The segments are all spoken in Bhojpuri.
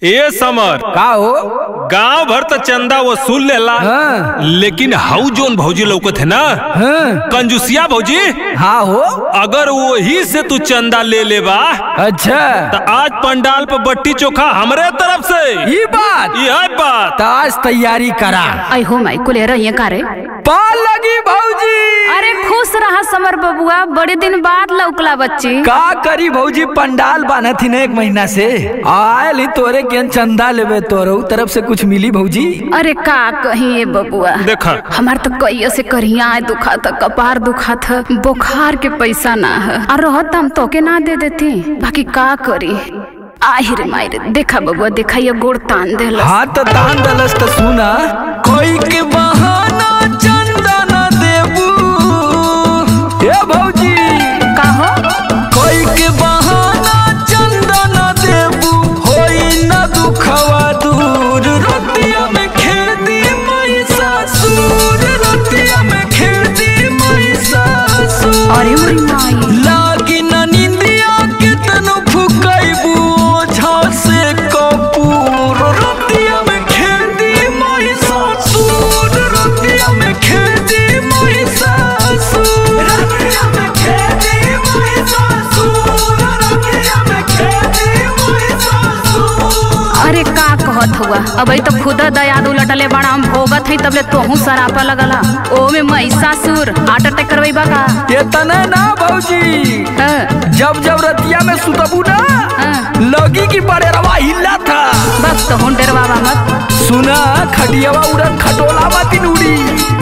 ए समर का हो गांव भर तो चंदा वसूल लेला। लेकिन हाउ जोन भौजी लौकत है ना, कंजूसिया भौजी। हाँ हो, अगर वही से तू चंदा ले लेबा अच्छा तो आज पंडाल पे बट्टी चोखा हमरे तरफ से। ये बात तो आज तैयारी करा। आई हो माई कुले रहिए कारे पाल लगी भौजी। अरे खुश रहा समर बबुआ, बड़े दिन बाद लौकला बच्ची। का करी भौजी, पंडाल बाना थी ना 1 महीना से। आयल ही तोरे के चंदा लेवे, तोरो तरफ से कुछ मिली भौजी? अरे का कहीं बबुआ, देखा हमार तो कई से करिया दुखा था, कपार दुखा था, बुखार के पैसा ना है और रहत हम तो के ना दे देती, बाकी का करी। आहिर माहिर देखा बबुआ, देखा ये गोड़ तान देलस। हाँ तो तान देलस तो सुना, कोई के बहाना चंदा ना देबू। ए भौजी का हो, कोई के बहाना चंदा ना देबू, होई ना दुखवा दूर। रतिया में खेती मई सासुर, रतिया में खेती मई सासुर। अरे मोरी माई लागी ना निंदिया कितनो फुकैबू ओझा से कपूर। रतिया में खेती मई सासुर, रतिया में खेती मई सासुर, रतिया में खेती मई सासुर, रतिया में खेती मई सासुर। अरे का कहत हुआ, अब तो खुदा दयाद उलटले बड़ा हम भोगत है, तबले तोहू सरापा लगला। ओ में महिषासुर हार्ट अटैक करवाइबा का? ये तने ना भौजी, जब जब रतिया में सुतबू ना, लगी की बड़े रवा हिला था। बस तो हुन डरवावा मत। सुना खटियावा उड़न खटोला मतिन उड़ी।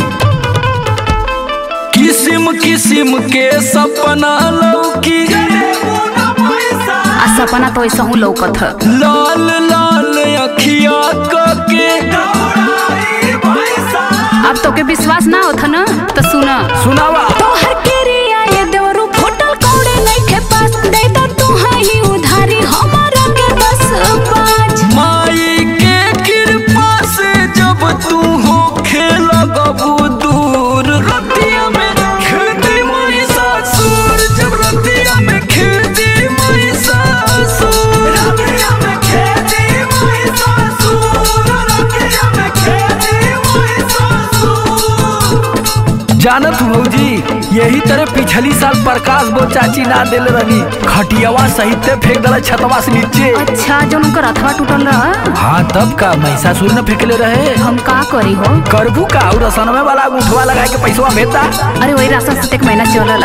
किस्म किस्म के सपना लौकी, आ सपना तो ऐसा हूँ लौकत है। लाल लाल अखिया के अब तो के विश्वास ना होता ना, तो सुना सुनावा। तोहर केरिया ये देवरू फोटल कौड़े नहीं के पास, दे दो तू ही उधारी हमारा के 10-5। माई के कृपा से जब तू हो खेला गबू दूर। रतिया में खेती मई सासुर, जब रतिया में खेती मई सासुर, रतिया में खेती मई सासुर, रतिया में खेती मई सासुर। जानत भौजी, यही तरह पिछली साल प्रकाश बो चाची ना दिल रही, खटियावा सहित फेंक दला छतवा से नीचे। अच्छा जो उनका रथवा टूटल रहा। हाँ तब का महिषासुर न फेंकले रहे। हम का करी हो, करबू का और रसनवे वाला उठवा लगा के पैसवा भेजता। अरे वही राशन से 1 महीना चलला।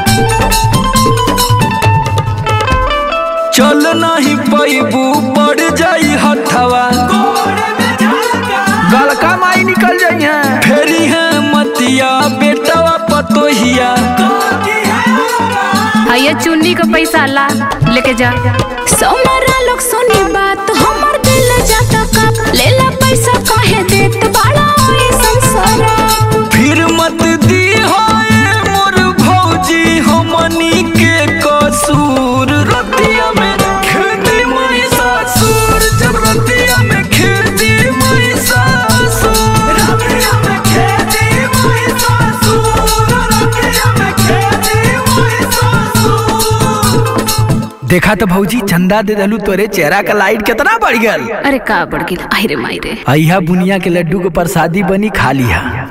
चल नहीं पैबू पड़ जाई हथवा, गलका माई निकल जाई है, फेरी है मतिया बेटवा पतोहिया। ये चुन्नी का पैसा ला लेके जा। सोमरा लोग सुनी बात, हमर दिल जाता का लेला पैसा काहे देत बाड़ा ओए संसारा। फिर मत दी होए मोर भौजी हमनी के कसूर। रतिया में खेती मई सासुर, जब रतिया में खेती मई सासुर, रतिया में खेती मई सासुर, रतिया में खेती मई सासुर। देखा तो भौजी, चंदा दे दलू, तोरे चेहरा का लाइट कितना बढ़ गल। अरे का बढ़ गई, आहिरे माहिरे। अहिया बुनिया के लड्डू को प्रसादी बनी, खा लिया।